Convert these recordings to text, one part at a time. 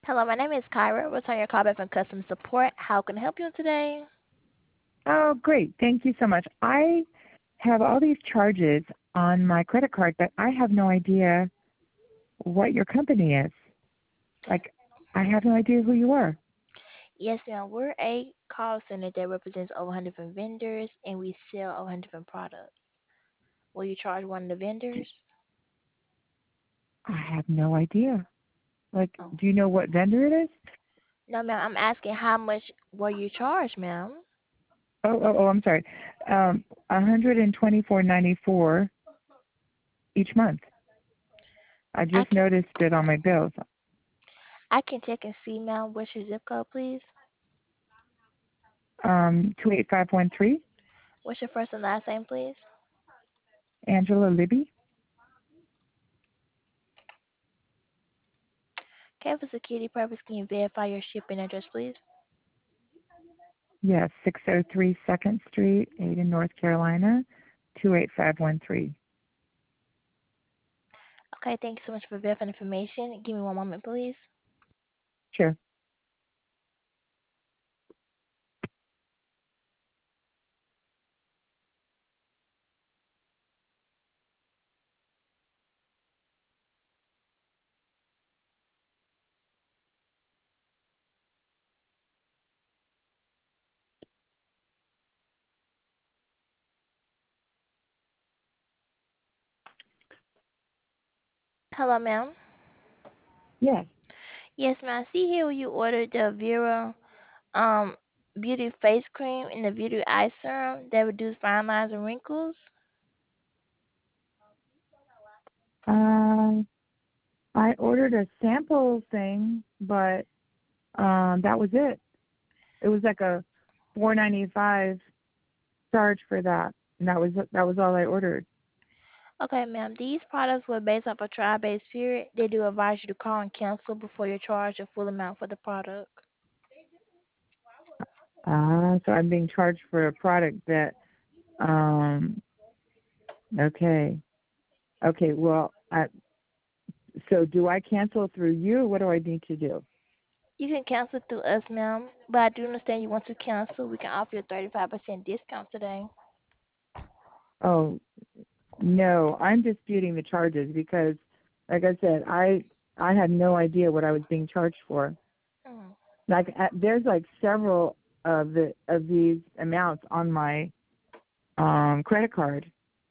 Hello, my name is Kyra. Return your call back from customer support. How can I help you today? Oh, great. Thank you so much. I have all these charges on my credit card, but I have no idea what your company is. Like, I have no idea who you are. Yes, ma'am. We're a call center that represents over 100 different vendors, and we sell over 100 different products. Will you charge one of the vendors? I have no idea. Like, Oh, do you know what vendor it is? no, ma'am. I'm asking how much were you charged, ma'am? I'm sorry. 124.94 each month. I I just can, noticed it on my bills. I can check and see, ma'am. What's your zip code, please? 28513, What's your first and last name, please? Angela Libby. Okay, for security purpose, can you verify your shipping address, please? Yes, 603 2nd Street, Ada, North Carolina, 28513. Okay, thank you so much for verifying information. Give me one moment, please. Sure. Hello, ma'am. Yes. Yes, ma'am. I see here you ordered the Vera um beauty face cream and the beauty eye serum that reduce fine lines and wrinkles. Um, I ordered a sample thing, but that was it. It was like a 4.95 charge for that, and that was all I ordered. Okay, ma'am. These products were based off a trial-based period. They do advise you to call and cancel before you charge the full amount for the product. So I'm being charged for a product that. Um, okay, okay. Well, so do I cancel through you? Or what do I need to do? You can cancel through us, ma'am, but I do understand you want to cancel. We can offer you a 35% discount today. Oh no, I'm disputing the charges because, like I said, I had no idea what I was being charged for. Mm. Like there's like several of these amounts on my credit card.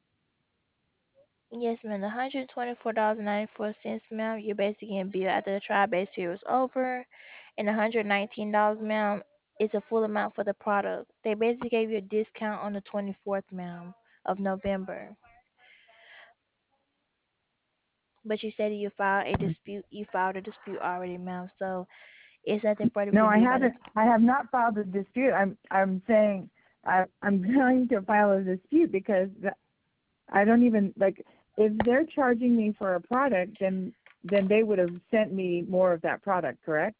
Yes, ma'am. The $124.94, ma'am. You're basically getting billed after the trial base period is over, and $119, ma'am, is a full amount for the product. They basically gave you a discount on the 24th, ma'am, of November. But you said you filed a dispute. You filed a dispute already, ma'am. So it's nothing further we No, can I do about it. haven't. I have not filed a dispute. I'm saying I'm going to file a dispute because I don't even like if they're charging me for a product, then they would have sent me more of that product, correct?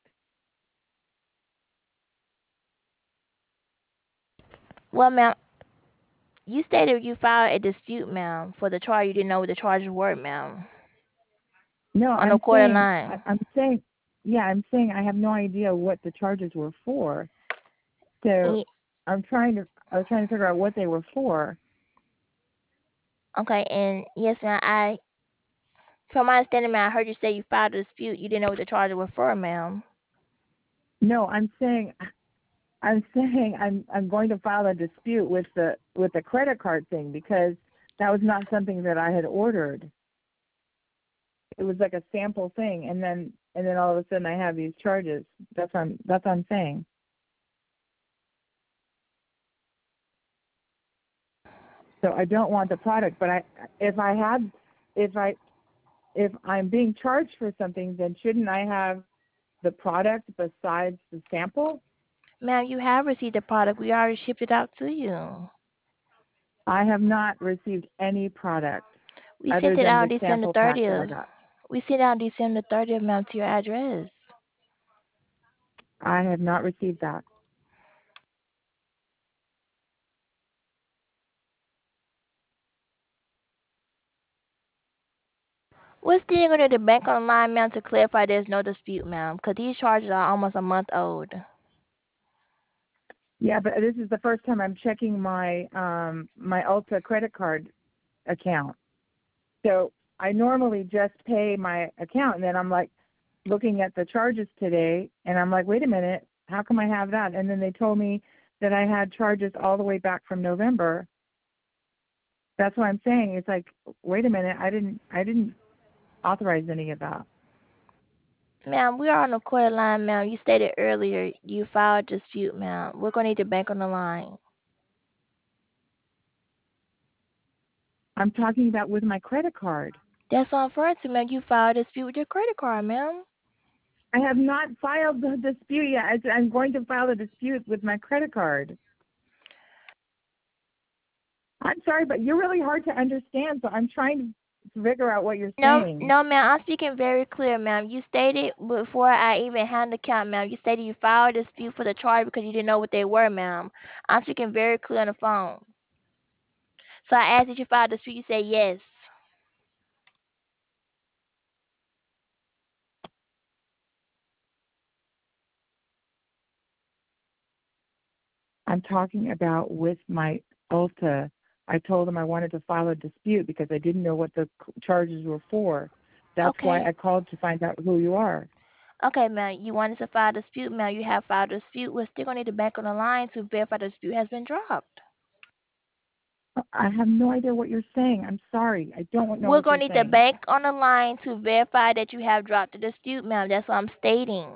Well, ma'am, you stated you filed a dispute, ma'am, for the charge. You didn't know what the charges were, ma'am, No, on the quarter line. yeah, I'm saying I have no idea what the charges were for. So Ye- I was trying to figure out what they were for. Okay, and yes, ma'am, from my understanding, ma'am, I heard you say you filed a dispute. You didn't know what the charges were for, ma'am. No, I'm going to file a dispute with the credit card thing because that was not something that I had ordered. It was like a sample thing, and then all of a sudden I have these charges. That's what I'm saying. So I don't want the product, but if I had if I if I'm being charged for something, then shouldn't I have the product besides the sample? Ma'am, you have received the product. We already shipped it out to you. I have not received any product We other sent it than out the December sample pack that I 30th. got. We sent it out December 30th, ma'am, to your address. I have not received that. We're still going to the bank online, ma'am, to clarify there's no dispute, ma'am, because these charges are almost a month old. Yeah, but this is the first time I'm checking my Ulta credit card account. So I normally just pay my account, and then I'm like looking at the charges today, and I'm like, wait a minute, how come I have that? And then they told me that I had charges all the way back from November. That's what I'm saying. It's like, wait a minute, I didn't authorize any of that. Ma'am, we are on the quarter line, ma'am. You stated earlier you filed a dispute, ma'am. We're going to need the bank on the line. I'm talking about with my credit card. That's on first, ma'am. You filed a dispute with your credit card, ma'am. I have not filed the dispute yet. I'm going to file a dispute with my credit card. I'm sorry, but you're really hard to understand, so I'm trying to figure out what you're No, saying. no, ma'am. I'm speaking very clear, ma'am. You stated before I even had the count, ma'am. You stated you filed a dispute for the charge because you didn't know what they were, ma'am. I'm speaking very clear on the phone. So I asked if you filed a dispute. You said yes. I'm talking about with my Ulta. I told them I wanted to file a dispute because I didn't know what the charges were for. That's why Okay. I called to find out who you are. Okay, ma'am. You wanted to file a dispute, ma'am. You have filed a dispute. We're still going to need the bank on the line to verify the dispute has been dropped. I have no idea what you're saying. I'm sorry. I don't know We're what going you're to need the saying. bank on the line to verify that you have dropped the dispute, ma'am. That's what I'm stating.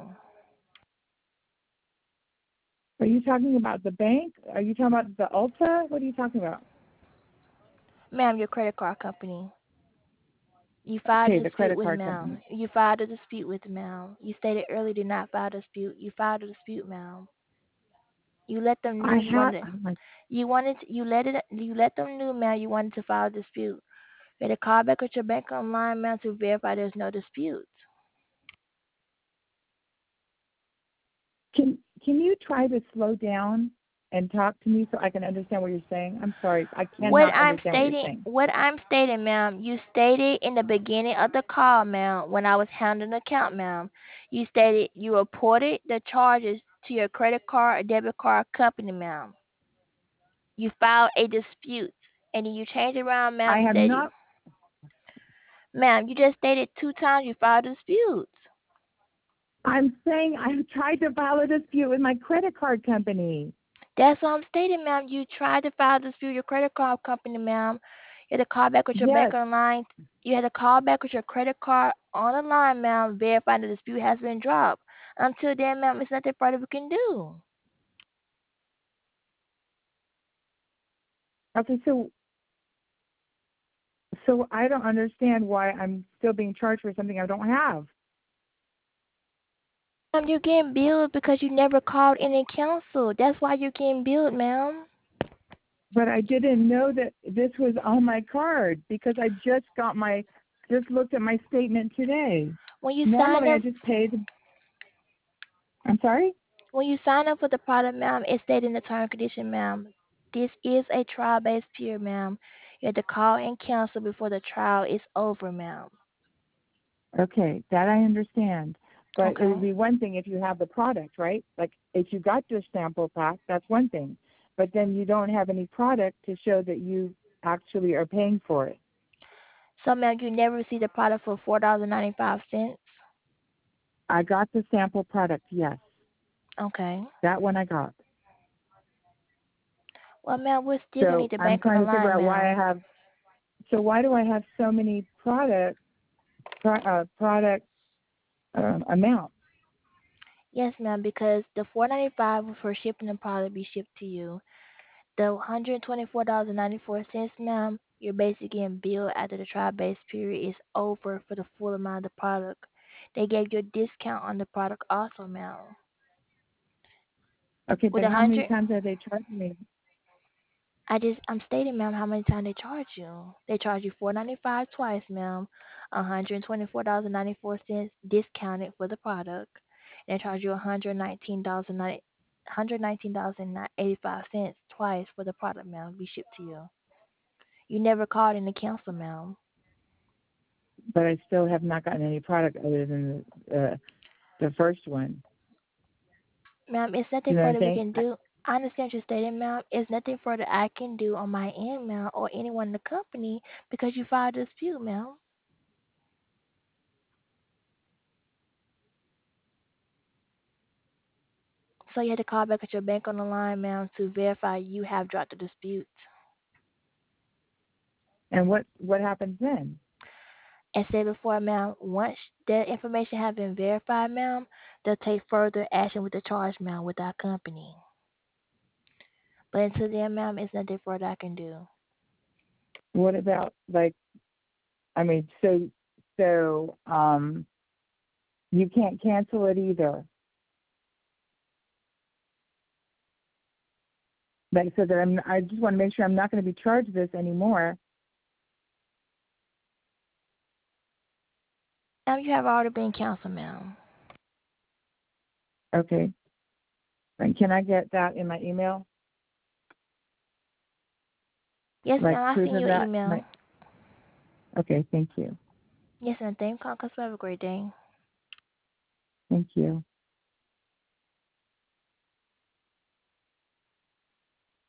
Are you talking about the bank? Are you talking about the Ulta? What are you talking about? Ma'am, your credit card company. You filed Okay, a the dispute credit with card company. ma'am. You filed a dispute with ma'am. You stated earlier did not file a dispute. You filed a dispute, ma'am. You let them I knew you have. wanted Oh my, you let them know, ma'am, you wanted to file a dispute. You had to call back with your bank online, ma'am, to verify there's no dispute. can you try to slow down and talk to me so I can understand what you're saying? I'm sorry. I cannot understand what you're saying. What I'm stating, ma'am, you stated in the beginning of the call, ma'am, when I was handling the account, ma'am, you stated you reported the charges to your credit card or debit card company, ma'am. You filed a dispute, and then you changed it around, I ma'am, have said you, not. ma'am, you just stated two times you filed a dispute. I'm saying I tried to file a dispute with my credit card company. That's what I'm stating, ma'am. You tried to file a dispute with your credit card company, ma'am. You had to call back with your bank Yes. online. You had to call back with your credit card on the line, ma'am, verifying the dispute has been dropped. Until then, ma'am, it's nothing further we can do. Okay. So I don't understand why I'm still being charged for something I don't have. You're getting billed because you never called in and canceled. That's why you're getting billed, ma'am. But I didn't know that this was on my card because I just looked at my statement today. When you sign Normally I up, just paid. I'm sorry? when you sign up for the product, ma'am, it stated in the term and condition, ma'am. This is a trial-based period, ma'am. You have to call and cancel before the trial is over, ma'am. Okay, that I understand. But it would Okay. be one thing if you have the product, right? Like if you got your sample pack, that's one thing. But then you don't have any product to show that you actually are paying for it. So, ma'am, you never received a product for $4.95. I got the sample product, yes. Okay. That one I got. Well, ma'am, we're still gonna So need the I'm bank on the trying to figure line, out why I ma'am. have. So why do I have so many product amounts? Yes, ma'am, because the $4.95 for shipping the product be shipped to you. The $124.94, ma'am, you're basically getting billed after the trial base period is over for the full amount of the product. They gave you a discount on the product also, ma'am. Okay, With but a how many hundred, times have they charged me? I'm stating, ma'am, how many times they charge you. They charge you $4.95 twice, ma'am. $124.94 discounted for the product. And they charge you $119.85 twice for the product, ma'am. Be shipped to you. You never called in to cancel, ma'am. but I still have not gotten any product other than the first one. Ma'am, it's nothing You know what I'm further we saying? can do. I understand what you're stating, ma'am. It's nothing further I can do on my end, ma'am, or anyone in the company because you filed a dispute, ma'am. So you had to call back at your bank on the line, ma'am, to verify you have dropped the dispute. And what happens then? As said before, ma'am, once that information has been verified, ma'am, they'll take further action with the charge, ma'am, with our company. But until then, ma'am, it's nothing further I can do. What about like, I mean, so you can't cancel it either. Like so that I just want to make sure I'm not going to be charged this anymore. Ma'am, you have already been canceled, ma'am. Okay. And can I get that in my email? Yes, Like ma'am, I'll proof send of you an that? email. Okay, thank you. Yes, ma'am. Thank you. Have a great day. Thank you.